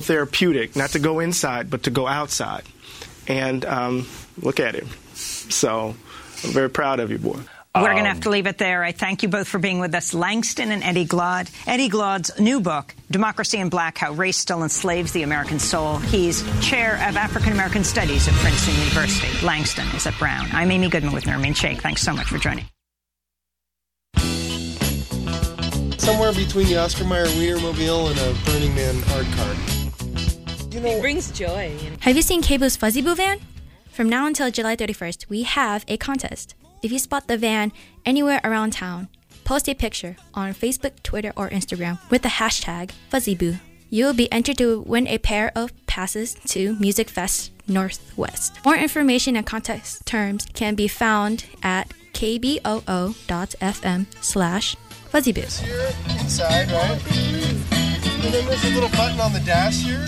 therapeutic, not to go inside, but to go outside. And look at him. So I'm very proud of you, boy. We're going to have to leave it there. I thank you both for being with us, Langston and Eddie Glaude. Eddie Glaude's new book, Democracy in Black, How Race Still Enslaves the American Soul. He's chair of African American Studies at Princeton University. Langston is at Brown. I'm Amy Goodman with Nermeen Sheikh. Thanks so much for joining. Somewhere between the Oscar Mayer Wienermobile and a Burning Man art card. You know, it brings joy. Have you seen KBOO's Fuzzy Boo van? From now until July 31st, we have a contest. If you spot the van anywhere around town, post a picture on Facebook, Twitter, or Instagram with the hashtag FuzzyBoo. You will be entered to win a pair of passes to Music Fest Northwest. More information and contest terms can be found at kboo.fm/FuzzyBoo. Here, inside, right? And then there's a little button on the dash here.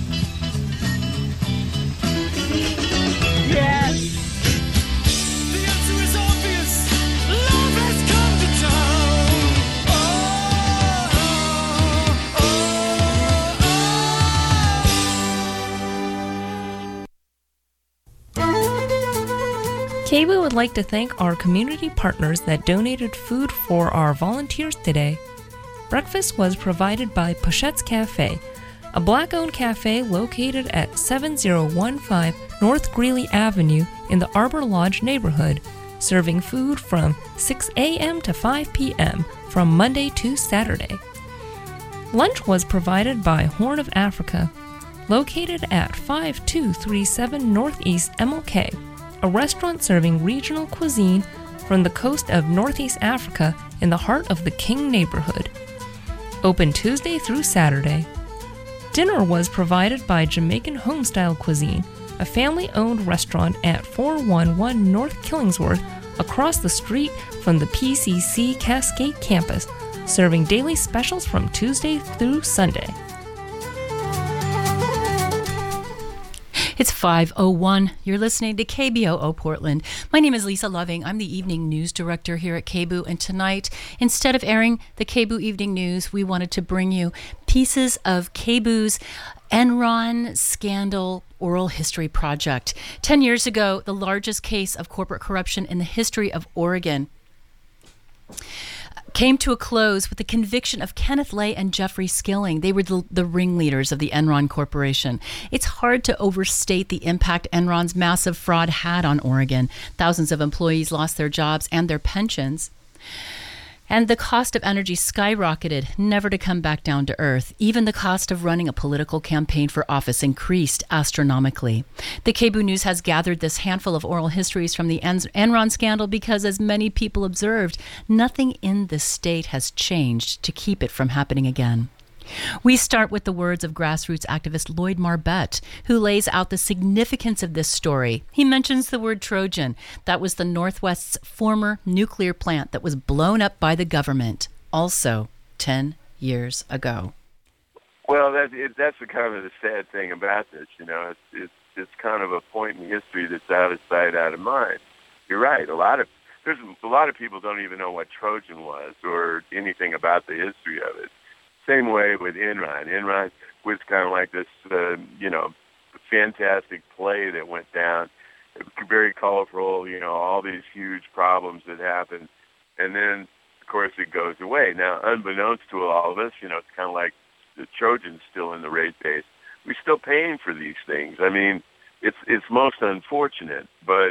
Yes. The answer is obvious. Love has come to town. KBOO would like to thank our community partners that donated food for our volunteers today. Breakfast was provided by Pochette's Cafe, a Black-owned cafe located at 7015 North Greeley Avenue in the Arbor Lodge neighborhood, serving food from 6 a.m. to 5 p.m. from Monday to Saturday. Lunch was provided by Horn of Africa, located at 5237 Northeast MLK, a restaurant serving regional cuisine from the coast of Northeast Africa in the heart of the King neighborhood. Open Tuesday through Saturday. Dinner was provided by Jamaican Homestyle Cuisine, a family-owned restaurant at 411 North Killingsworth, across the street from the PCC Cascade campus, serving daily specials from Tuesday through Sunday. It's 5:01. You're listening to KBOO Portland. My name is Lisa Loving. I'm the evening news director here at KBOO, and tonight, instead of airing the KBOO Evening News, we wanted to bring you pieces of KBOO's Enron Scandal Oral History Project. 10 years ago, the largest case of corporate corruption in the history of Oregon came to a close with the conviction of Kenneth Lay and Jeffrey Skilling. They were the ringleaders of the Enron Corporation. It's hard to overstate the impact Enron's massive fraud had on Oregon. Thousands of employees lost their jobs and their pensions. And the cost of energy skyrocketed, never to come back down to earth. Even the cost of running a political campaign for office increased astronomically. The KBOO News has gathered this handful of oral histories from the Enron scandal because, as many people observed, nothing in the state has changed to keep it from happening again. We start with the words of grassroots activist Lloyd Marbett, who lays out the significance of this story. He mentions the word Trojan. That was the Northwest's former nuclear plant that was blown up by the government, also 10 years ago. Well, that's the kind of the sad thing about this. You know, it's kind of a point in history that's out of sight, out of mind. You're right. There's a lot of people don't even know what Trojan was or anything about the history of it. Same way with Enron. Enron was kind of like this, fantastic play that went down. It was very colorful, all these huge problems that happened. And then, of course, it goes away. Now, unbeknownst to all of us, it's kind of like the Trojans still in the rate base. We're still paying for these things. I mean, it's most unfortunate. But,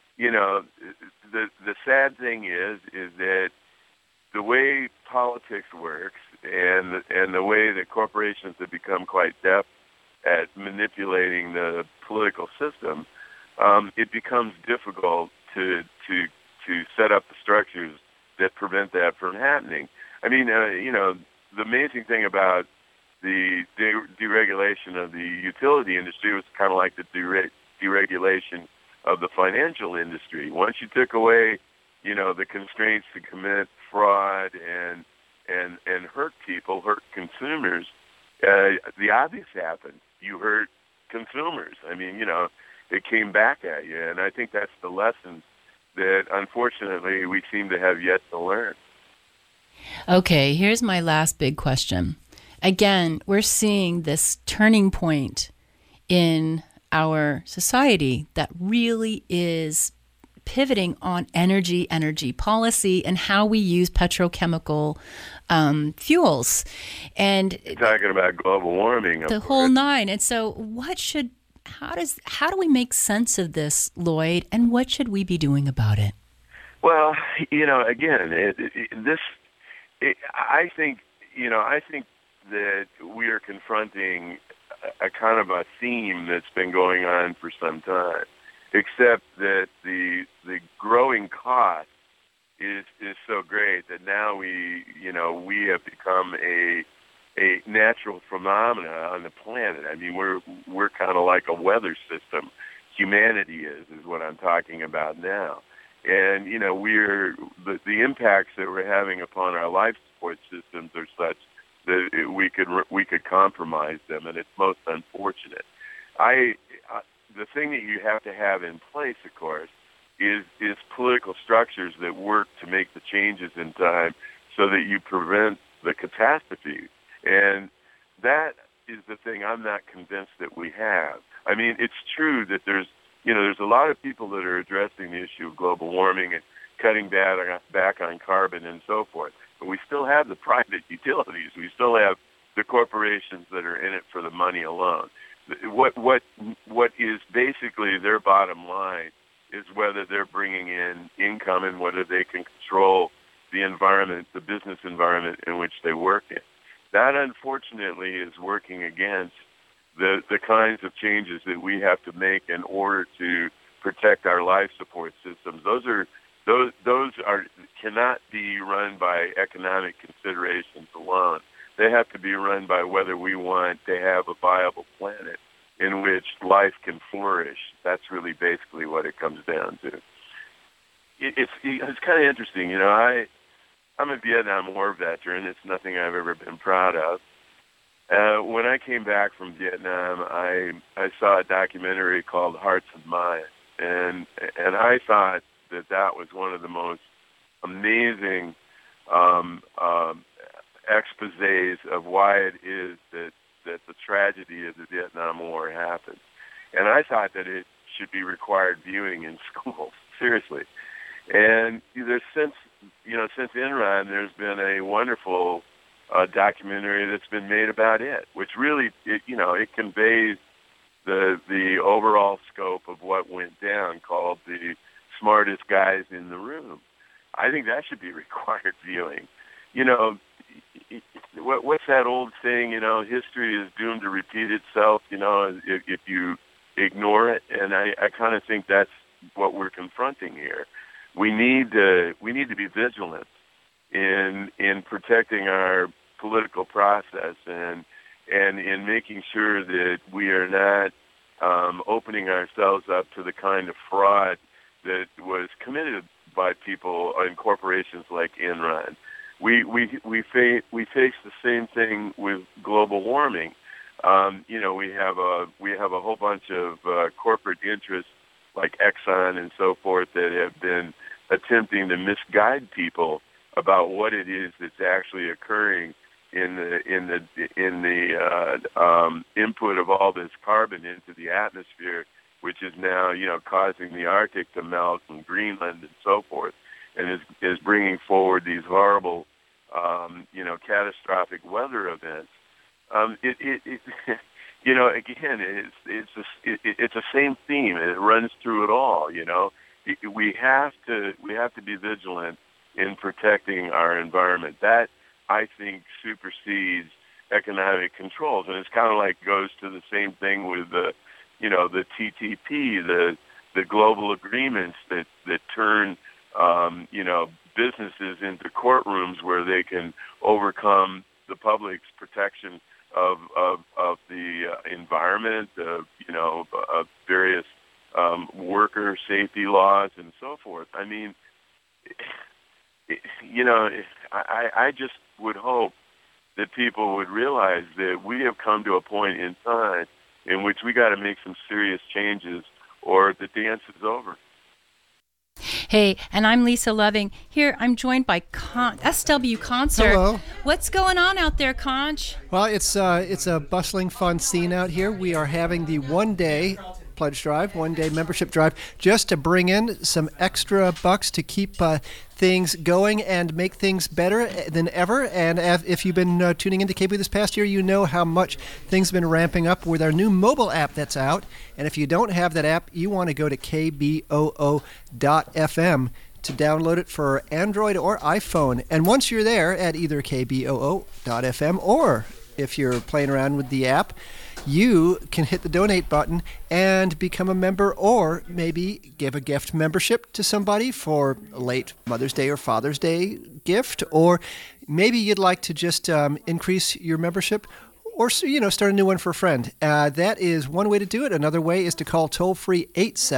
the sad thing is that the way politics works and the way that corporations have become quite deft at manipulating the political system, it becomes difficult to set up the structures that prevent that from happening. I mean, the amazing thing about the deregulation of the utility industry was kind of like the deregulation of the financial industry. Once you took away, the constraints to commit fraud and hurt people, hurt consumers, the obvious happened. You hurt consumers. I mean, it came back at you. And I think that's the lesson that, unfortunately, we seem to have yet to learn. Okay, here's my last big question. again, we're seeing this turning point in our society that really is pivoting on energy policy and how we use petrochemical fuels. And you're talking about global warming, the whole nine. And so how do we make sense of this, Lloyd, and what should we be doing about it? Well, again, I think that we are confronting a kind of a theme that's been going on for some time, except that the growing cost is so great that now we have become a natural phenomena on the planet. I mean, we're kind of like a weather system. Humanity is what I'm talking about now. And, we're the impacts that we're having upon our life support systems are such that we could compromise them, and it's most unfortunate. The thing that you have to have in place, of course, is political structures that work to make the changes in time so that you prevent the catastrophe. And that is the thing I'm not convinced that we have. I mean, it's true that there's a lot of people that are addressing the issue of global warming and cutting back on carbon and so forth. But we still have the private utilities. We still have the corporations that are in it for the money alone. What is basically their bottom line is whether they're bringing in income and whether they can control the environment, the business environment in which they work in. That, unfortunately, is working against the kinds of changes that we have to make in order to protect our life support systems. Those cannot be run by economic considerations alone. They have to be run by whether we want to have a viable planet in which life can flourish. That's really basically what it comes down to. It's kind of interesting, I'm a Vietnam War veteran. It's nothing I've ever been proud of. When I came back from Vietnam, I saw a documentary called Hearts and Minds, and I thought that was one of the most amazing exposés of why it is that the tragedy of the Vietnam War happened. And I thought that it should be required viewing in schools, seriously. And since Enron, there's been a wonderful documentary that's been made about it, which really, it conveys the overall scope of what went down, called The Smartest Guys in the Room. I think that should be required viewing. What's that old saying? History is doomed to repeat itself. If you ignore it, and I kind of think that's what we're confronting here. We need to be vigilant in protecting our political process and in making sure that we are not opening ourselves up to the kind of fraud that was committed by people in corporations like Enron. We face the same thing with global warming. We have a whole bunch of corporate interests like Exxon and so forth that have been attempting to misguide people about what it is that's actually occurring in the input of all this carbon into the atmosphere, which is now causing the Arctic to melt and Greenland and so forth, and is bringing forward these horrible catastrophic weather events. Again, it's the same theme. It runs through it all. We have to be vigilant in protecting our environment. That, I think, supersedes economic controls, and it's kind of like goes to the same thing with the TTP, the global agreements that turn businesses into courtrooms where they can overcome the public's protection of the environment, of various worker safety laws and so forth. I mean, I just would hope that people would realize that we have come to a point in time in which we got to make some serious changes, or the dance is over. Hey, and I'm Lisa Loving. Here, I'm joined by SW Concert. Hello. What's going on out there, Conch? Well, it's a bustling, fun scene out here. We are having the one-day pledge drive, one-day membership drive, just to bring in some extra bucks to keep things going and make things better than ever. And if you've been tuning into KBOO this past year, you know how much things have been ramping up with our new mobile app that's out. And if you don't have that app, you want to go to kboo.fm to download it for Android or iPhone. And once you're there at either kboo.fm or if you're playing around with the app, you can hit the donate button and become a member, or maybe give a gift membership to somebody for a late Mother's Day or Father's Day gift, or maybe you'd like to just increase your membership, or start a new one for a friend. That is one way to do it. Another way is to call toll-free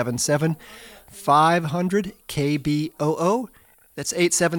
877-500-KBOO. That's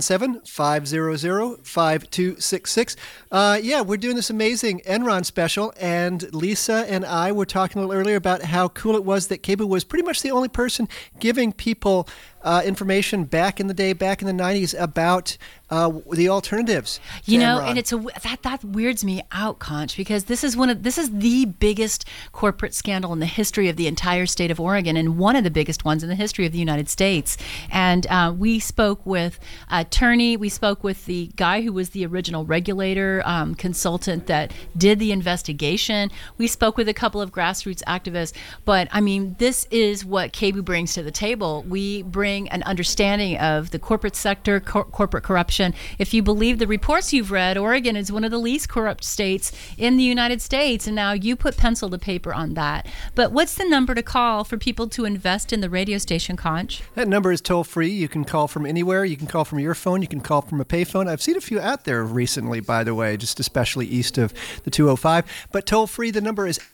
877-500-5266. Yeah, we're doing this amazing Enron special, and Lisa and I were talking a little earlier about how cool it was that KBOO was pretty much the only person giving people information back in the day, back in the 90s, about the alternatives to Enron. And it's that weirds me out, Conch, because this is the biggest corporate scandal in the history of the entire state of Oregon, and one of the biggest ones in the history of the United States. And we spoke with attorney, we spoke with the guy who was the original regulator consultant that did the investigation. We spoke with a couple of grassroots activists. But I mean, this is what KBOO brings to the table. We bring an understanding of the corporate sector, corporate corruption. If you believe the reports you've read, Oregon is one of the least corrupt states in the United States, and now you put pencil to paper on that. But what's the number to call for people to invest in the radio station, Conch? That number is toll-free. You can call from anywhere. You can call from your phone. You can call from a payphone. I've seen a few out there recently, by the way, just especially east of the 205. But toll-free, the number is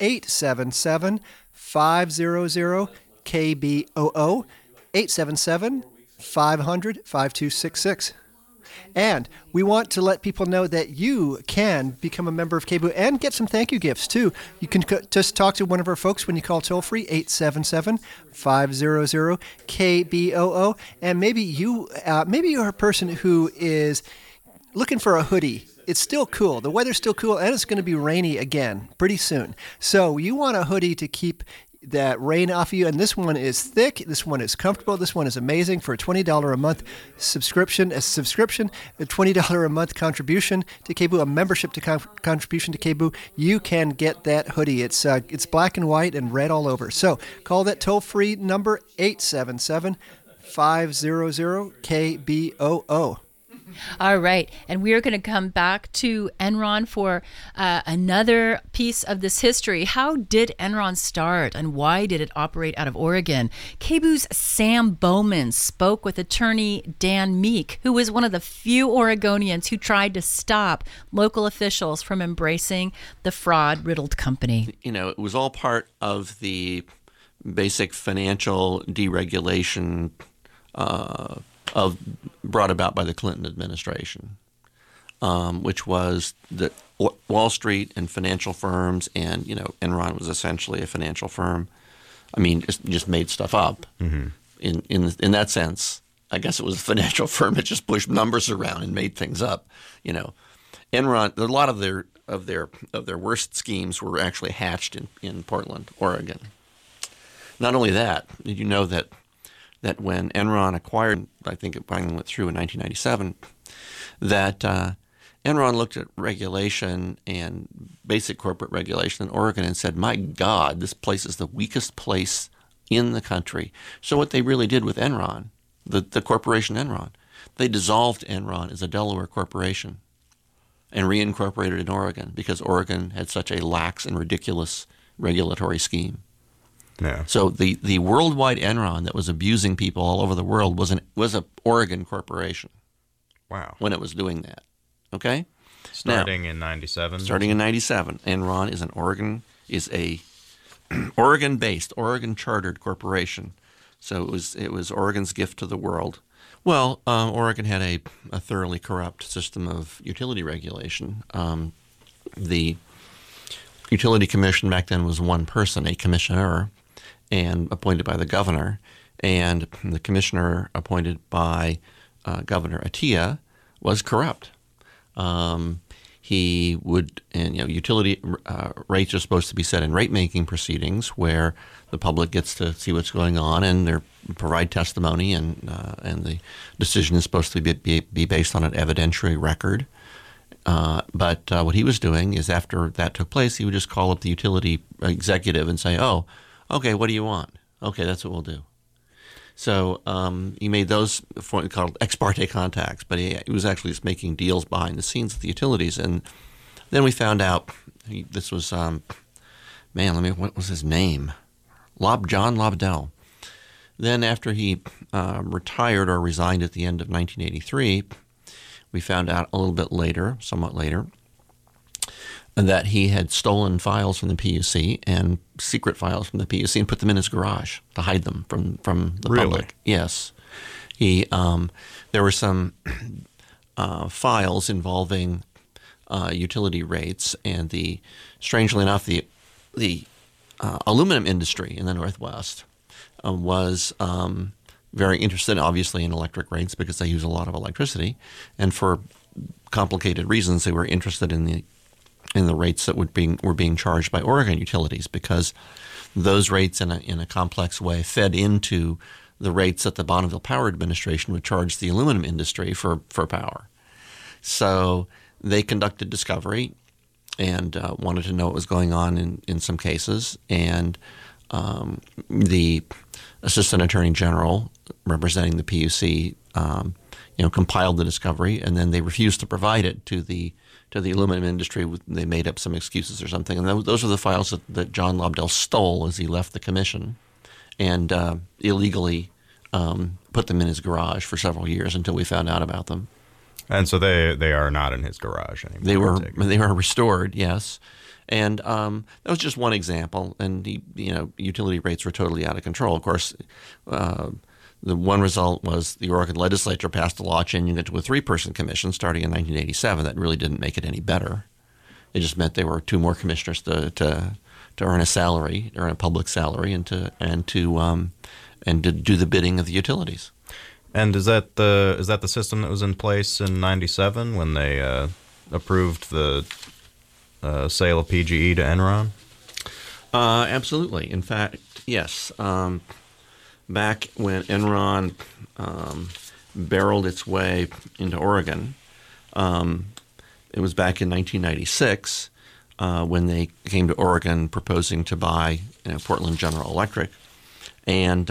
877-500-KBOO. 877-500-5266. And we want to let people know that you can become a member of KBOO and get some thank you gifts, too. You can just talk to one of our folks when you call toll-free, 877-500-KBOO. And maybe you're a person who is looking for a hoodie. It's still cool. The weather's still cool, and it's going to be rainy again pretty soon. So you want a hoodie to keep that rain off of you, and this one is thick, this one is comfortable, this one is amazing. For a $20 a month subscription, a $20 a month contribution to KBOO, a membership to contribution to KBOO, you can get that hoodie. It's black and white and red all over. So call that toll-free number, 877-500-KBOO. All right. And we are going to come back to Enron for another piece of this history. How did Enron start, and why did it operate out of Oregon? KBOO's Sam Bowman spoke with attorney Dan Meek, who was one of the few Oregonians who tried to stop local officials from embracing the fraud-riddled company. It was all part of the basic financial deregulation brought about by the Clinton administration, which was that Wall Street and financial firms, and Enron was essentially a financial firm. I mean, just made stuff up. Mm-hmm. In that sense, I guess it was a financial firm that just pushed numbers around and made things up. Enron, a lot of their worst schemes were actually hatched in Portland, Oregon. Not only that, did you know that when Enron acquired, I think it finally went through in 1997, that Enron looked at regulation and basic corporate regulation in Oregon and said, my God, this place is the weakest place in the country. So what they really did with Enron, the corporation Enron, they dissolved Enron as a Delaware corporation and reincorporated in Oregon because Oregon had such a lax and ridiculous regulatory scheme. Yeah. So the worldwide Enron that was abusing people all over the world was a Oregon corporation. Wow. When it was doing that. Okay? Starting in 97. Starting in 97. Enron is a Oregon-based, Oregon-chartered corporation. So it was Oregon's gift to the world. Well, Oregon had a thoroughly corrupt system of utility regulation. The Utility Commission back then was one person, a commissioner, and appointed by the governor. and the commissioner appointed by Governor Atiyeh was corrupt. He would, and utility rates are supposed to be set in rate-making proceedings where the public gets to see what's going on and provide testimony, and the decision is supposed to be based on an evidentiary record. But what he was doing is, after that took place, he would just call up the utility executive and say, "Oh, okay, what do you want? Okay, that's what we'll do." So he made those called ex parte contacts, but he was actually just making deals behind the scenes with the utilities. And then we found out this was, what was his name? John Lobdell. Then after he retired or resigned at the end of 1983, we found out a little bit later, somewhat later, that he had stolen files from the PUC and secret files from the PUC and put them in his garage to hide them from the public. Yes. There were some files involving utility rates, and strangely enough, the aluminum industry in the Northwest was very interested, obviously, in electric rates because they use a lot of electricity, and for complicated reasons, they were interested in the rates that were being charged by Oregon utilities, because those rates in a complex way fed into the rates that the Bonneville Power Administration would charge the aluminum industry for power. So they conducted discovery and wanted to know what was going on in some cases, and the Assistant Attorney General representing the PUC compiled the discovery, and then they refused to provide it to the aluminum industry. They made up some excuses or something, and those are the files that John Lobdell stole as he left the commission, and illegally put them in his garage for several years until we found out about them. And so they are not in his garage anymore. They were restored, yes. And that was just one example. And utility rates were totally out of control. Of course, the one result was the Oregon legislature passed a law changing it to a 3-person commission starting in 1987. That really didn't make it any better. It just meant there were 2 more commissioners to earn a salary, earn a public salary, and to do the bidding of the utilities. And is that the system that was in place in 97 when they approved the sale of PGE to Enron? Absolutely. In fact, yes. Back when Enron barreled its way into Oregon, it was back in 1996 when they came to Oregon proposing to buy Portland General Electric. And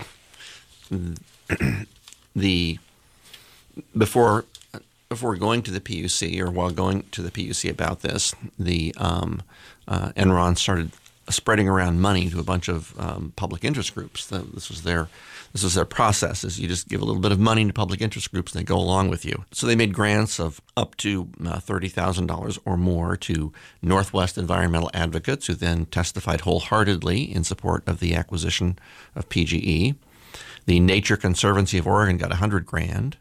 before going to the PUC, or while going to the PUC about this, the Enron started spreading around money to a bunch of public interest groups. This was their process: is you just give a little bit of money to public interest groups, and they go along with you. So they made grants of up to $30,000 or more to Northwest environmental advocates, who then testified wholeheartedly in support of the acquisition of PGE. The Nature Conservancy of Oregon got $100,000.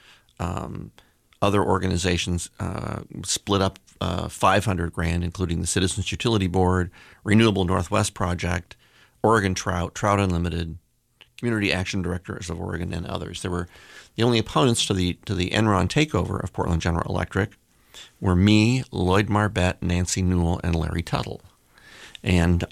Other organizations split up $500,000, including the Citizens Utility Board, Renewable Northwest Project, Oregon Trout, Trout Unlimited, Community Action Directors of Oregon, and others. There were the only opponents to the Enron takeover of Portland General Electric were me, Lloyd Marbett, Nancy Newell, and Larry Tuttle. And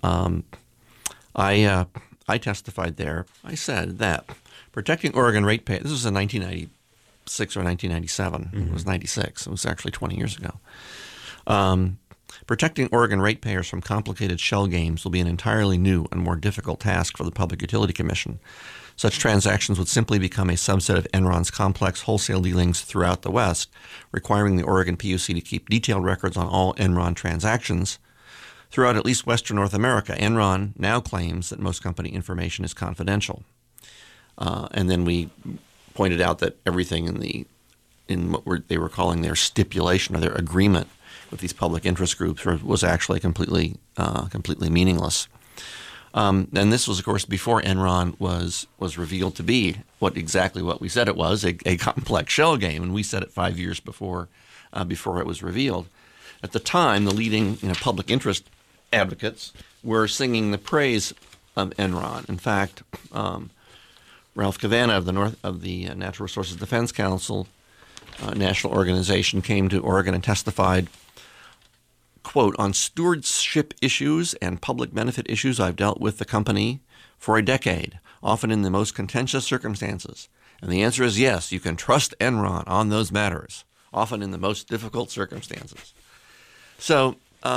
I testified there. I said that protecting Oregon ratepayers, this was in 1996 or 1997. Mm-hmm. It was 96. It was actually 20 years ago. Protecting Oregon ratepayers from complicated shell games will be an entirely new and more difficult task for the Public Utility Commission. Such transactions would simply become a subset of Enron's complex wholesale dealings throughout the West, requiring the Oregon PUC to keep detailed records on all Enron transactions. Throughout at least Western North America, Enron now claims that most company information is confidential. And then we pointed out that everything in what they were calling their stipulation or their agreement with these public interest groups was actually completely meaningless. And this was, of course, before Enron was revealed to be what we said it was, a complex shell game, and we said it 5 years before it was revealed. At the time, the leading public interest advocates were singing the praise of Enron. In fact, Ralph Cavanagh of the Natural Resources Defense Council, national organization, came to Oregon and testified, quote, "On stewardship issues and public benefit issues, I've dealt with the company for a decade, often in the most contentious circumstances. And the answer is yes, you can trust Enron on those matters, often in the most difficult circumstances." So,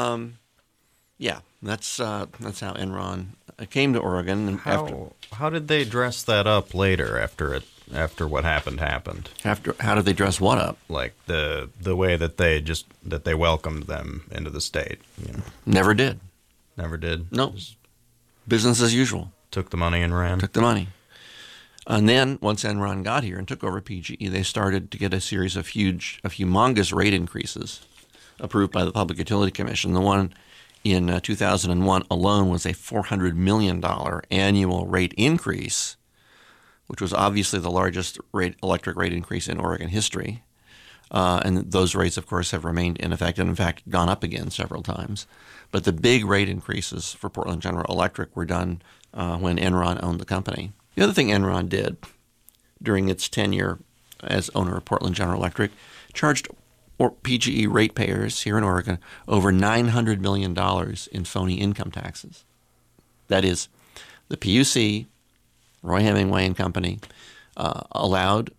that's how Enron came to Oregon. And how did they dress that up later after what happened? How did they dress what up? Like the way that they welcomed them into the state. You know? Never did. Never did. No. Business as usual. Took the money and ran. Took the money. And then once Enron got here and took over PGE, they started to get a series of humongous rate increases approved by the Public Utility Commission. The one in 2001 alone was a $400 million annual rate increase, which was obviously the largest electric rate increase in Oregon history. And those rates, of course, have remained in effect and, in fact, gone up again several times. But the big rate increases for Portland General Electric were done when Enron owned the company. The other thing Enron did during its tenure as owner of Portland General Electric charged PGE ratepayers here in Oregon over $900 million in phony income taxes. That is, the PUC, Roy Hemingway and Company, allowed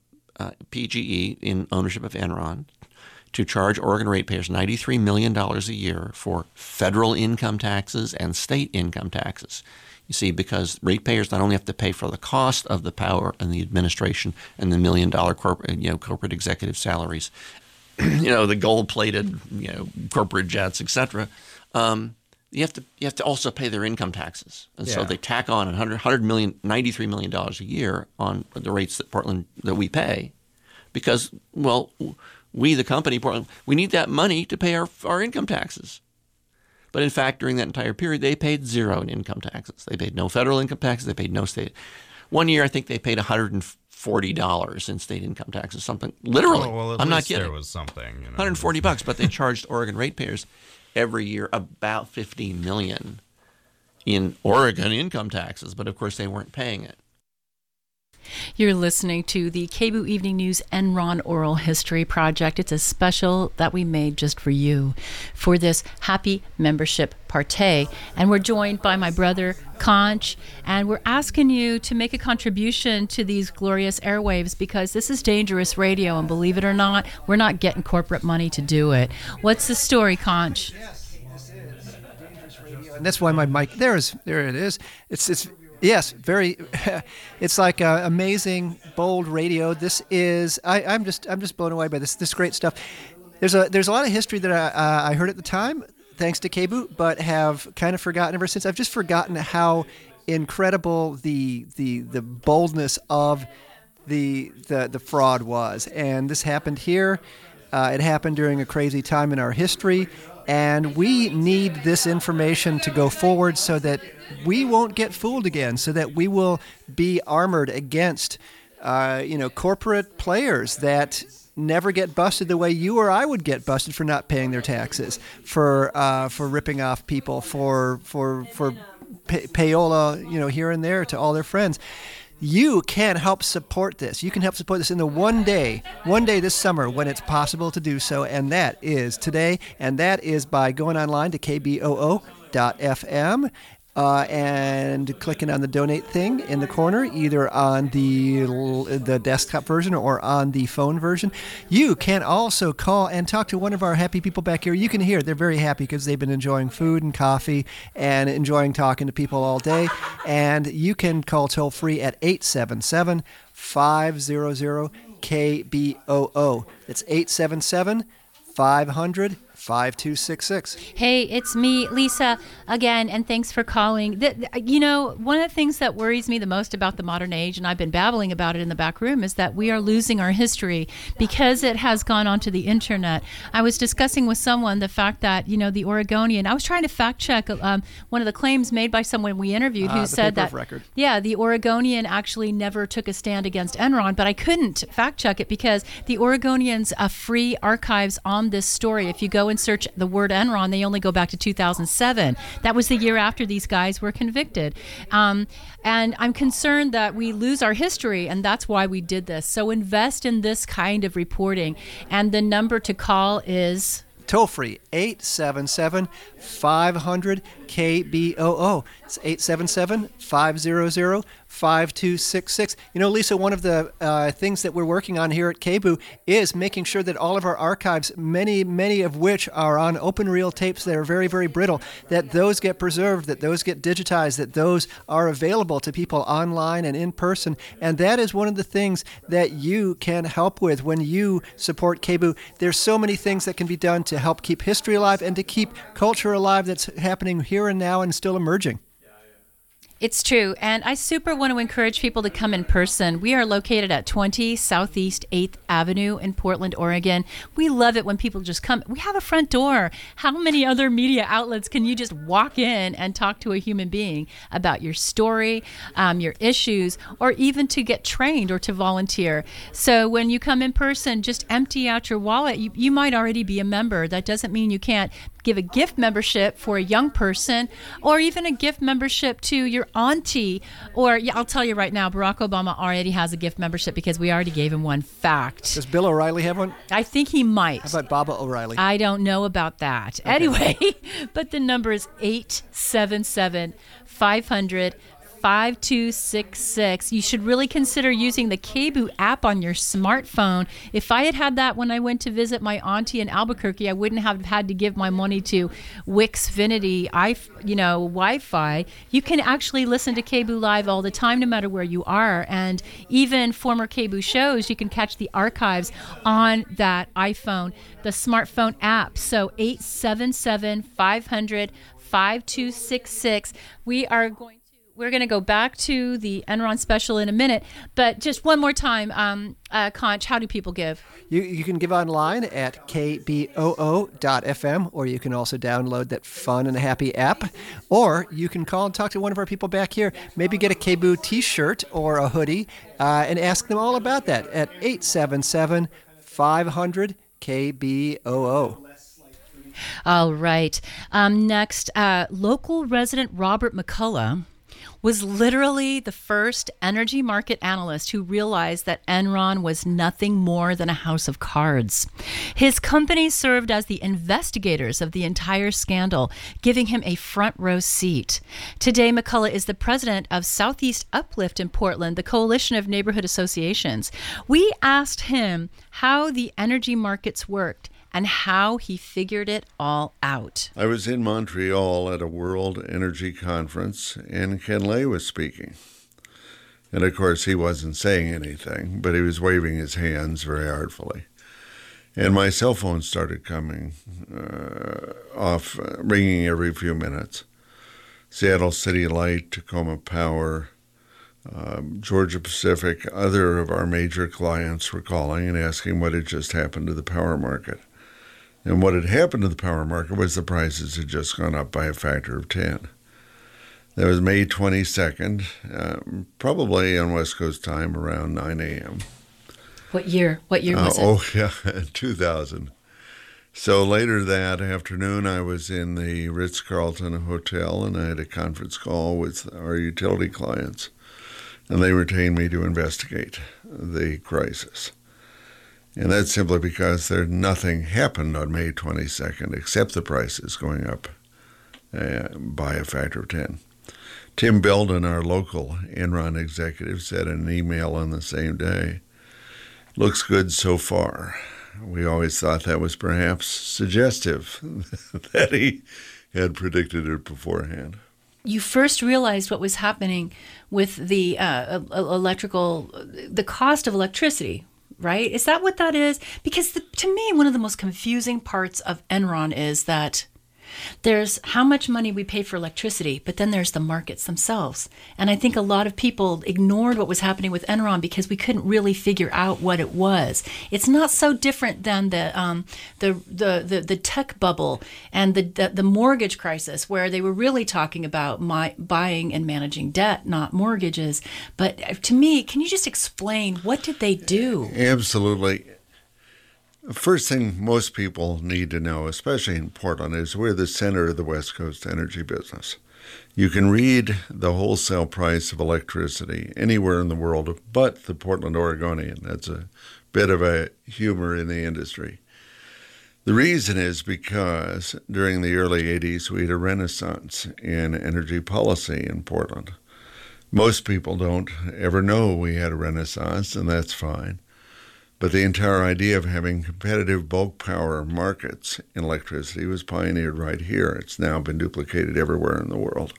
PGE, in ownership of Enron, to charge Oregon ratepayers $93 million a year for federal income taxes and state income taxes. You see, because ratepayers not only have to pay for the cost of the power and the administration and the $1 million corporate executive salaries, the gold-plated corporate jets, etc. You have to also pay their income taxes, and so they tack on $93 million a year on the rates that we pay, because we, the company, Portland, we need that money to pay our income taxes. But in fact, during that entire period, they paid zero in income taxes. They paid no federal income taxes. They paid no state. One year, I think they paid $140 in state income taxes, something literally. Oh, well, I'm not kidding. There was something. $140, but they charged Oregon ratepayers every year about $15 million in Oregon income taxes. But of course, they weren't paying it. You're listening to the KBOO Evening News Enron Oral History Project. It's a special that we made just for you for this happy membership partay. And we're joined by my brother, Conch, and we're asking you to make a contribution to these glorious airwaves, because this is dangerous radio, and believe it or not, we're not getting corporate money to do it. What's the story, Conch? Yes, this is dangerous radio, and that's why my mic there it is. It's yes, very. It's like amazing, bold radio. This is. I'm just blown away by this great stuff. There's a lot of history that I heard at the time, thanks to KBOO, but have kind of forgotten ever since. I've just forgotten how incredible the boldness of the fraud was, and this happened here. It happened during a crazy time in our history. And we need this information to go forward so that we won't get fooled again, so that we will be armored against, corporate players that never get busted the way you or I would get busted for not paying their taxes, for ripping off people, for payola, here and there to all their friends. You can help support this. You can help support this in the one day this summer when it's possible to do so, and that is today, and that is by going online to kboo.fm and clicking on the donate thing in the corner, either on the desktop version or on the phone version. You can also call and talk to one of our happy people back here. You can hear they're very happy because they've been enjoying food and coffee and enjoying talking to people all day. And you can call toll free at 877-500-KBOO. That's 877-500-5266. Hey, it's me, Lisa, again, and thanks for calling. One of the things that worries me the most about the modern age, and I've been babbling about it in the back room, is that we are losing our history because it has gone onto the internet. I was discussing with someone the fact that, the Oregonian, I was trying to fact check one of the claims made by someone we interviewed who said that, the Oregonian actually never took a stand against Enron, but I couldn't fact check it because the Oregonian's free archives on this story, if you go and search the word Enron, they only go back to 2007. That was the year after these guys were convicted. And I'm concerned that we lose our history, and that's why we did this. So invest in this kind of reporting. And the number to call is... Toll free, 877-500-KBOO. It's 877-500-5266. You know, Lisa, one of the things that we're working on here at KBOO is making sure that all of our archives, many of which are on open reel tapes that are very, very brittle, that those get preserved, that those get digitized, that those are available to people online and in person. And that is one of the things that you can help with when you support KBOO. There's so many things that can be done to help keep history alive and to keep culture alive that's happening here and now and still emerging. It's true, and I super want to encourage people to come in person. We are located at 20 Southeast 8th Avenue in Portland, Oregon. We love it when people just come. We have a front door. How many other media outlets can you just walk in and talk to a human being about your story, your issues, or even to get trained or to volunteer? So when you come in person, just empty out your wallet. You might already be a member. That doesn't mean you can't give a gift membership for a young person, or even a gift membership to your auntie. Or I'll tell you right now, Barack Obama already has a gift membership because we already gave him one. Fact. Does Bill O'Reilly have one? I think he might. How about Baba O'Reilly? I don't know about that. Okay. Anyway, but the number is 877-500-5266. You should really consider using the KBOO app on your smartphone. If I had had that when I went to visit my auntie in Albuquerque, I wouldn't have had to give my money to Wixfinity, Wi-Fi. You can actually listen to KBOO Live all the time, no matter where you are. And even former KBOO shows, you can catch the archives on that iPhone, the smartphone app. So 877-500-5266. We're going to go back to the Enron special in a minute, but just one more time, Conch, how do people give? You can give online at kboo.fm, or you can also download that fun and happy app, or you can call and talk to one of our people back here, maybe get a KBOO t-shirt or a hoodie, and ask them all about that at 877-500-KBOO. All right. Next, local resident Robert McCullough was literally the first energy market analyst who realized that Enron was nothing more than a house of cards. His company served as the investigators of the entire scandal, giving him a front row seat. Today, McCullough is the president of Southeast Uplift in Portland, the coalition of neighborhood associations. We asked him how the energy markets worked and how he figured it all out. I was in Montreal at a World Energy Conference, and Ken Lay was speaking. And of course, he wasn't saying anything, but he was waving his hands very artfully. And my cell phone started coming off, ringing every few minutes. Seattle City Light, Tacoma Power, Georgia Pacific, other of our major clients were calling and asking what had just happened to the power market. And what had happened to the power market was the prices had just gone up by a factor of 10. That was May 22nd, probably on West Coast time around 9 a.m. What year? What year was it? Oh, yeah, 2000. So later that afternoon, I was in the Ritz-Carlton Hotel, and I had a conference call with our utility clients, and they retained me to investigate the crisis. And that's simply because nothing happened on May 22nd except the prices going up by a factor of 10. Tim Belden, our local Enron executive, said in an email on the same day, "Looks good so far." We always thought that was perhaps suggestive that he had predicted it beforehand. You first realized what was happening with the the cost of electricity, right? Is that what that is? Because to me, one of the most confusing parts of Enron is that there's how much money we pay for electricity, but then there's the markets themselves. And I think a lot of people ignored what was happening with Enron because we couldn't really figure out what it was. It's not so different than the tech bubble and the mortgage crisis, where they were really talking about buying and managing debt, not mortgages. But to me, can you just explain what did they do? Absolutely. The first thing most people need to know, especially in Portland, is we're the center of the West Coast energy business. You can read the wholesale price of electricity anywhere in the world but the Portland Oregonian. That's a bit of a humor in the industry. The reason is because during the early 80s, we had a renaissance in energy policy in Portland. Most people don't ever know we had a renaissance, and that's fine. But the entire idea of having competitive bulk power markets in electricity was pioneered right here. It's now been duplicated everywhere in the world.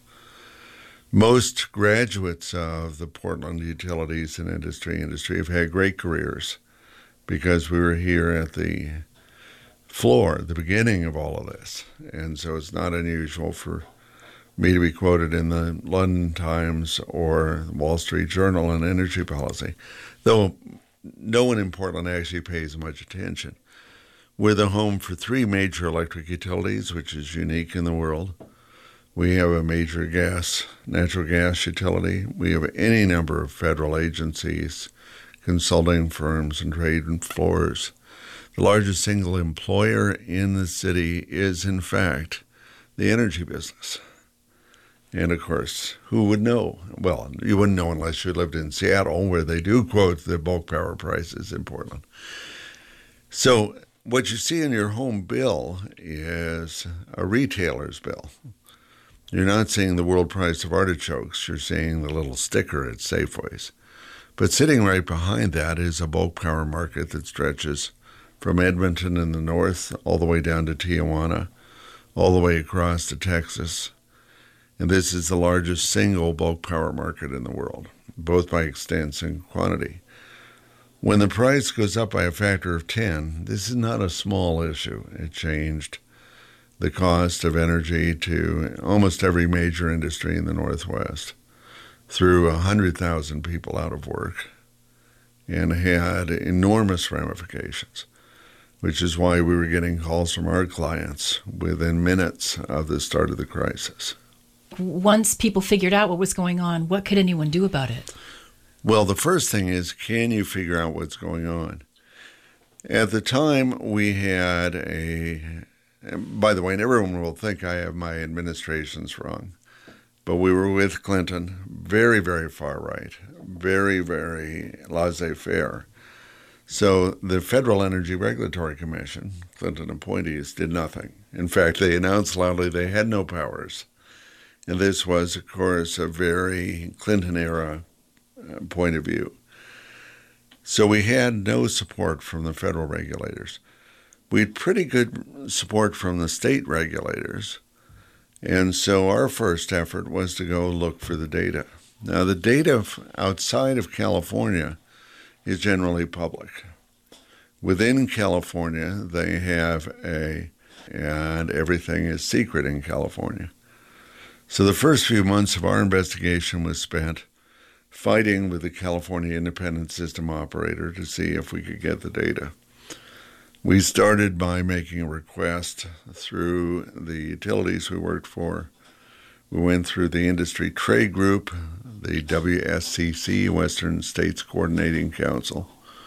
Most graduates of the Portland utilities and industry have had great careers because we were here at the floor, at the beginning of all of this. And so it's not unusual for me to be quoted in the London Times or the Wall Street Journal on energy policy, though no one in Portland actually pays much attention. We're the home for 3 major electric utilities, which is unique in the world. We have a major natural gas utility. We have any number of federal agencies, consulting firms, and trade floors. The largest single employer in the city is, in fact, the energy business. And, of course, who would know? Well, you wouldn't know unless you lived in Seattle, where they do quote the bulk power prices in Portland. So what you see in your home bill is a retailer's bill. You're not seeing the world price of artichokes. You're seeing the little sticker at Safeways. But sitting right behind that is a bulk power market that stretches from Edmonton in the north all the way down to Tijuana, all the way across to Texas. And this is the largest single bulk power market in the world, both by extent and quantity. When the price goes up by a factor of 10, this is not a small issue. It changed the cost of energy to almost every major industry in the Northwest, threw 100,000 people out of work, and had enormous ramifications, which is why we were getting calls from our clients within minutes of the start of the crisis. Once people figured out what was going on, what could anyone do about it? Well, the first thing is, can you figure out what's going on? At the time, we had and by the way, and everyone will think I have my administrations wrong, but we were with Clinton, very, very far right, very, very laissez-faire. So the Federal Energy Regulatory Commission, Clinton appointees, did nothing. In fact, they announced loudly they had no powers. And this was, of course, a very Clinton-era point of view. So we had no support from the federal regulators. We had pretty good support from the state regulators. And so our first effort was to go look for the data. Now, the data outside of California is generally public. Within California, they have and everything is secret in California. So the first few months of our investigation was spent fighting with the California Independent System Operator to see if we could get the data. We started by making a request through the utilities we worked for. We went through the industry trade group, the WSCC, Western States Coordinating Council.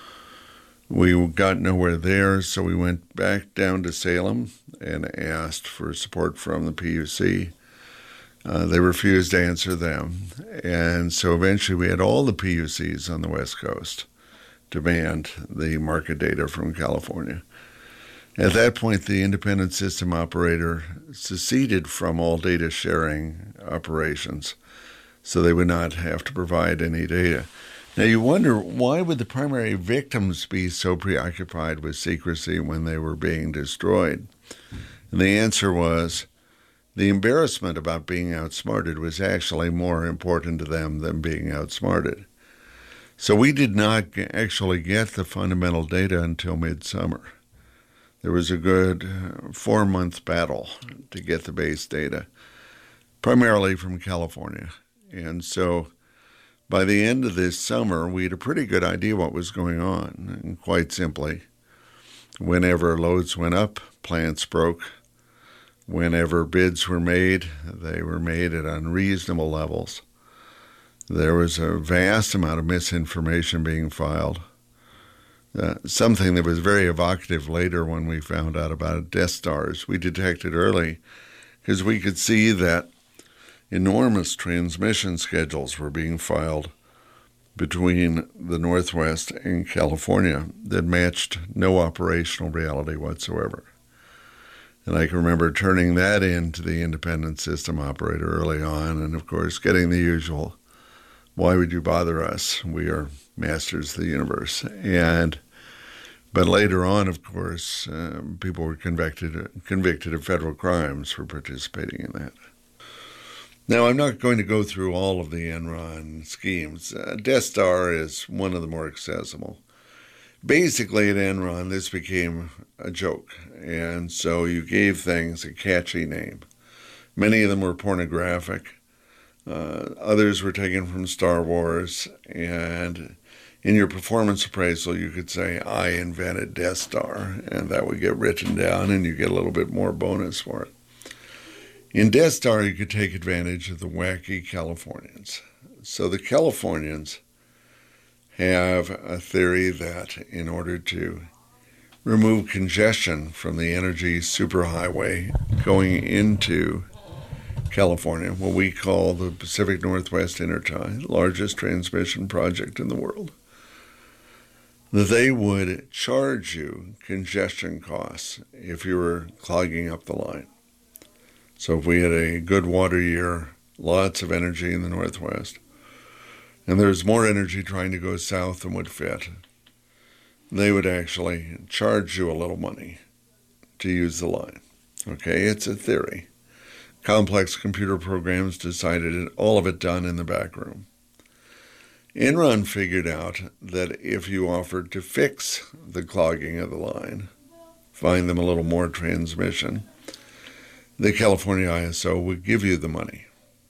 We got nowhere there, so we went back down to Salem and asked for support from the PUC. They refused to answer them. And so eventually we had all the PUCs on the West Coast demand the market data from California. At that point, the independent system operator seceded from all data sharing operations, so they would not have to provide any data. Now you wonder, why would the primary victims be so preoccupied with secrecy when they were being destroyed? And the answer was, the embarrassment about being outsmarted was actually more important to them than being outsmarted. So we did not actually get the fundamental data until midsummer. There was a good 4-month battle to get the base data, primarily from California. And so by the end of this summer, we had a pretty good idea what was going on. And quite simply, whenever loads went up, plants broke. Whenever bids were made, they were made at unreasonable levels. There was a vast amount of misinformation being filed. something that was very evocative later when we found out about Death Stars. We detected early because we could see that enormous transmission schedules were being filed between the Northwest and California that matched no operational reality whatsoever. And I can remember turning that into the independent system operator early on, and of course getting the usual, why would you bother us? We are masters of the universe. But later on, of course, people were convicted of federal crimes for participating in that. Now, I'm not going to go through all of the Enron schemes. Death Star is one of the more accessible. Basically, at Enron, this became a joke, and so you gave things a catchy name. Many of them were pornographic. Others were taken from Star Wars, and in your performance appraisal, you could say, I invented Death Star, and that would get written down, and you get a little bit more bonus for it. In Death Star, you could take advantage of the wacky Californians. So the Californians have a theory that in order to remove congestion from the energy superhighway going into California, what we call the Pacific Northwest Intertie, largest transmission project in the world, that they would charge you congestion costs if you were clogging up the line. So if we had a good water year, lots of energy in the Northwest, and there's more energy trying to go south than would fit, they would actually charge you a little money to use the line. Okay, it's a theory. Complex computer programs decided it, all of it done in the back room. Enron figured out that if you offered to fix the clogging of the line, find them a little more transmission, the California ISO would give you the money.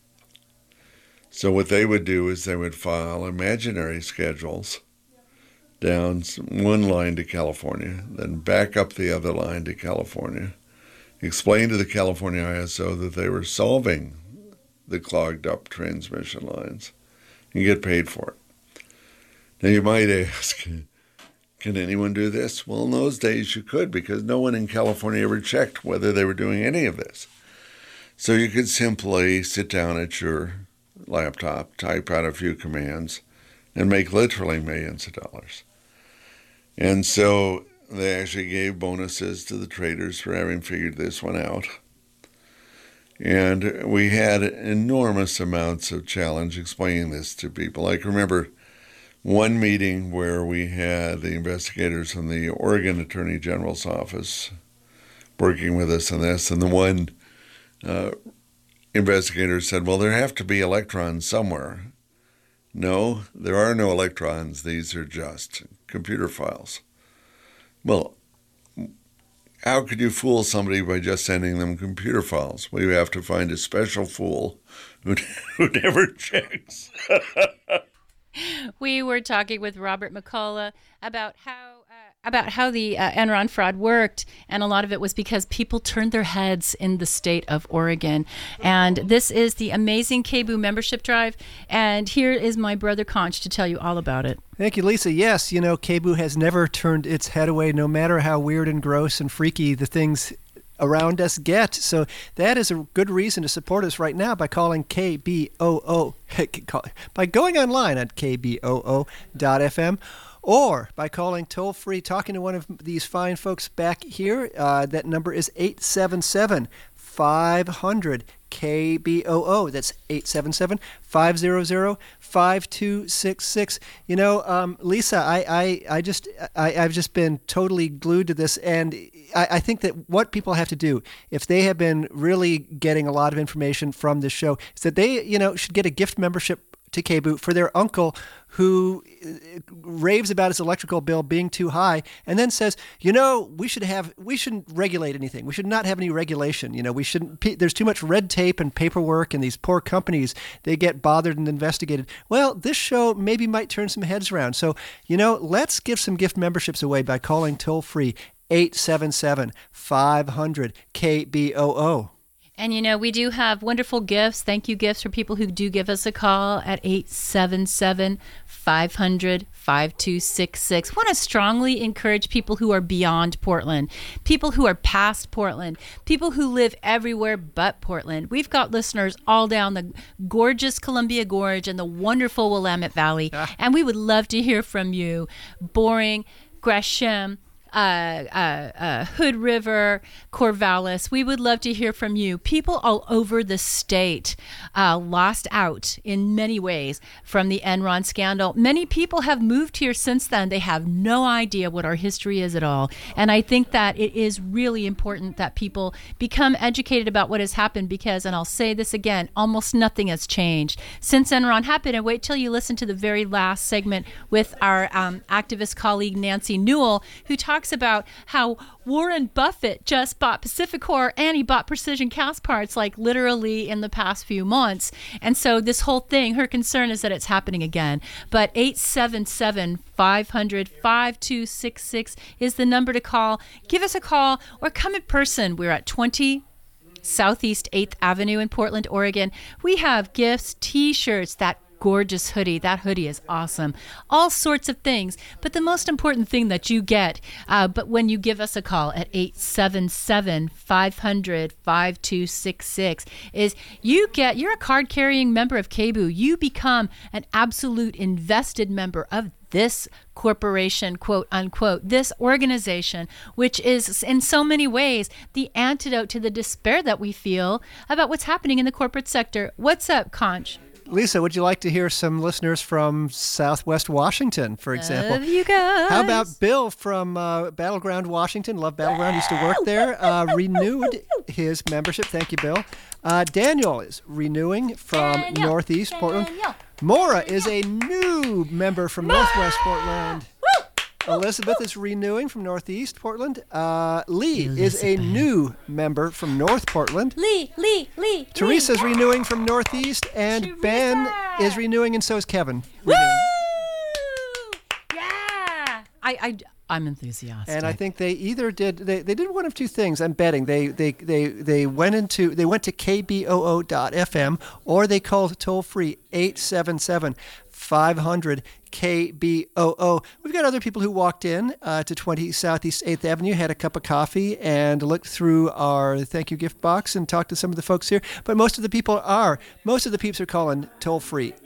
So what they would do is they would file imaginary schedules down one line to California, then back up the other line to California, explain to the California ISO that they were solving the clogged up transmission lines, and get paid for it. Now you might ask, can anyone do this? Well, in those days you could, because no one in California ever checked whether they were doing any of this. So you could simply sit down at your laptop, type out a few commands, and make literally millions of dollars. And so they actually gave bonuses to the traders for having figured this one out. And we had enormous amounts of challenge explaining this to people. I can remember one meeting where we had the investigators from the Oregon Attorney General's office working with us on this, and the one investigator said, well, there have to be electrons somewhere. No, there are no electrons. These are just computer files. Well, how could you fool somebody by just sending them computer files? Well, you have to find a special fool who never checks. We were talking with Robert McCullough about how the Enron fraud worked, and a lot of it was because people turned their heads in the state of Oregon. And this is the amazing KBOO membership drive, and here is my brother Conch to tell you all about it. Thank you, Lisa. Yes, KBOO has never turned its head away, no matter how weird and gross and freaky the things around us get. So that is a good reason to support us right now by calling KBOO, by going online at kboo.fm, or by calling toll-free, talking to one of these fine folks back here. That number is 877-500-KBOO. That's 877-500-5266. Lisa, I've just been totally glued to this, and I think that what people have to do, if they have been really getting a lot of information from this show, is that they, should get a gift membership to KBOO for their uncle who raves about his electrical bill being too high, and then says, we shouldn't regulate anything. We should not have any regulation. There's too much red tape and paperwork, and these poor companies, they get bothered and investigated. Well, this show maybe might turn some heads around. So, let's give some gift memberships away by calling toll free 877-500-KBOO. And, we do have wonderful gifts. Thank you gifts for people who do give us a call at 877-500-5266. Want to strongly encourage people who are beyond Portland, people who are past Portland, people who live everywhere but Portland. We've got listeners all down the gorgeous Columbia Gorge and the wonderful Willamette Valley. And we would love to hear from you. Boring, Gresham, Hood River, Corvallis. We would love to hear from you. People all over the state lost out in many ways from the Enron scandal. Many people have moved here since then. They have no idea what our history is at all. And I think that it is really important that people become educated about what has happened because, and I'll say this again, almost nothing has changed since Enron happened. And wait till you listen to the very last segment with our activist colleague Nancy Newell, who talks about how Warren Buffett just bought Pacificor and he bought Precision Castparts like literally in the past few months. And so this whole thing, her concern is that it's happening again. But 877-500-5266 is the number to call. Give us a call or come in person. We're at 20 Southeast 8th Avenue in Portland, Oregon. We have gifts, T-shirts, that gorgeous hoodie. That hoodie is awesome. All sorts of things. But the most important thing that you get, but when you give us a call at 877-500-5266 is you're a card-carrying member of KBOO. You become an absolute invested member of this corporation, quote unquote, this organization, which is in so many ways the antidote to the despair that we feel about what's happening in the corporate sector. What's up, Conch? Lisa, would you like to hear some listeners from Southwest Washington, for example? Love you guys. How about Bill from Battleground, Washington? Love Battleground, used to work there. Renewed his membership. Thank you, Bill. Daniel is renewing from Northeast Portland. Maura is a new member from Northwest Portland. Elizabeth is renewing from Northeast Portland. Lee is a new member from North Portland. Lee. Teresa's renewing from Northeast, and Teresa. Ben is renewing, and so is Kevin. Woo! Yeah! I'm enthusiastic. And I think they either did they did one of two things. I'm betting they went to KBOO.FM or they called toll free 877-500-KBOO. We've got other people who walked in to 20 Southeast 8th Avenue, had a cup of coffee, and looked through our thank you gift box and talked to some of the folks here. But most of the peeps are calling toll free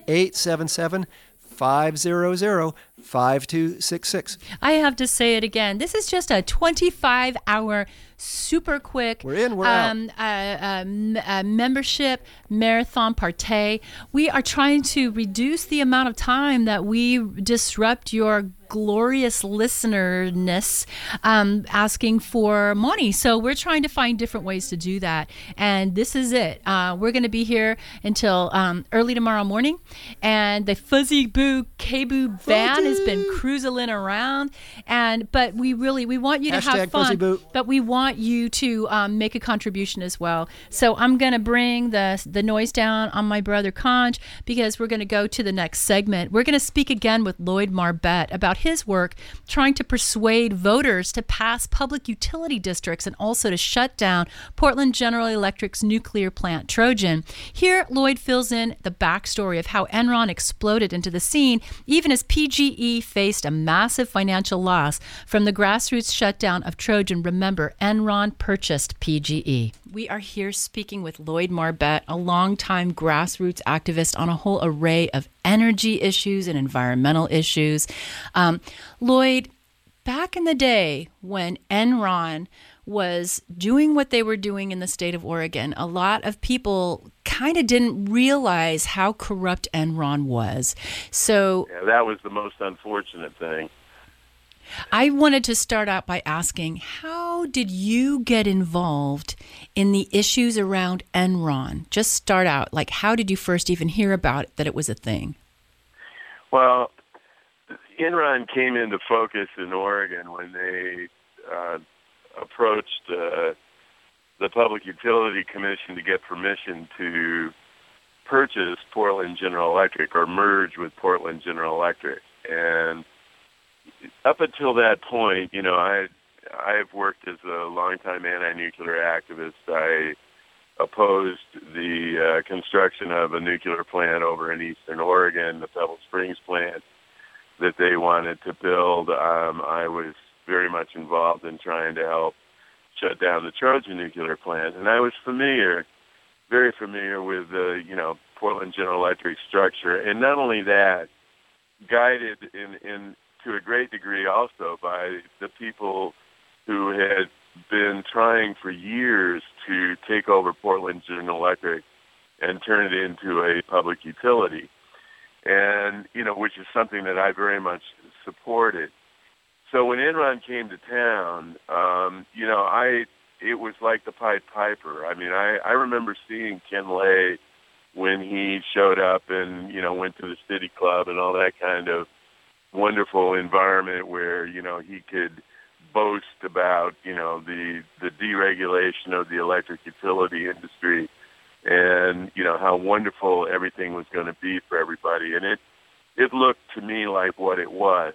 877-500-5266. I have to say it again. This is just a 25-hour, super quick. We're in, we're out. Membership marathon party. We are trying to reduce the amount of time that we disrupt your glorious listenerness asking for money. So we're trying to find different ways to do that. And this is it. We're going to be here until early tomorrow morning. And the Fuzzy Boo KBOO van has been cruising around. But we want you to have fun. But we want you to make a contribution as well. So I'm going to bring the noise down on my brother Conch because we're going to go to the next segment. We're going to speak again with Lloyd Marbett about his work trying to persuade voters to pass public utility districts and also to shut down Portland General Electric's nuclear plant Trojan. Here, Lloyd fills in the backstory of how Enron exploded into the scene, even as PGE faced a massive financial loss from the grassroots shutdown of Trojan. Remember, Enron purchased PGE. We are here speaking with Lloyd Marbett, a longtime grassroots activist on a whole array of energy issues and environmental issues. Lloyd, back in the day when Enron was doing what they were doing in the state of Oregon, a lot of people kind of didn't realize how corrupt Enron was. So yeah, that was the most unfortunate thing. I wanted to start out by asking, how did you get involved in the issues around Enron? Just start out, like, how did you first even hear about it, that it was a thing? Well, Enron came into focus in Oregon when they approached the Public Utility Commission to get permission to purchase Portland General Electric or merge with Portland General Electric. And up until that point, I've worked as a longtime anti-nuclear activist. I opposed the construction of a nuclear plant over in eastern Oregon, the Pebble Springs plant that they wanted to build. I was very much involved in trying to help shut down the Trojan nuclear plant, and I was very familiar with the Portland General Electric structure, and not only that, guided in to a great degree also by the people who had been trying for years to take over Portland General Electric and turn it into a public utility, and which is something that I very much supported. So when Enron came to town, it was like the Pied Piper. I mean, I remember seeing Ken Lay when he showed up and went to the City Club and all that kind of wonderful environment where he could boast about the deregulation of the electric utility industry and how wonderful everything was going to be for everybody. And it looked to me like what it was.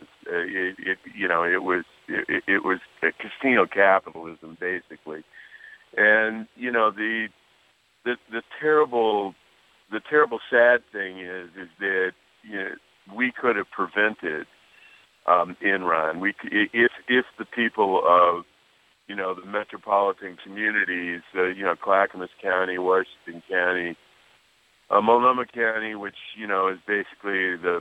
It was a casino capitalism basically. And the terrible sad thing is that we could have prevented Enron. If the people of the metropolitan communities, Clackamas County, Washington County, Multnomah County, which is basically the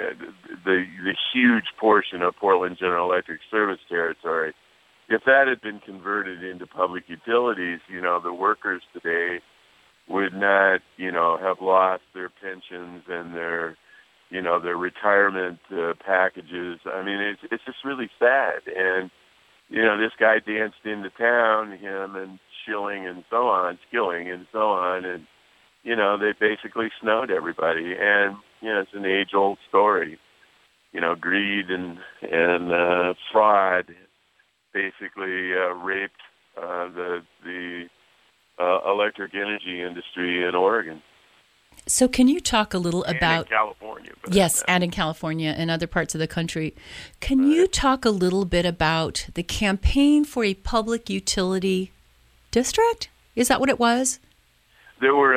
huge portion of Portland General Electric service territory. If that had been converted into public utilities, the workers today would not, have lost their pensions and their retirement packages. I mean, it's just really sad. And this guy danced into town, him and Skilling and so on, and they basically snowed everybody. And it's an age-old story. Greed and fraud basically raped the electric energy industry in Oregon. So can you talk a little about... in California. Yes, and in California and other parts of the country. Can you talk a little bit about the campaign for a public utility district? Is that what it was? There were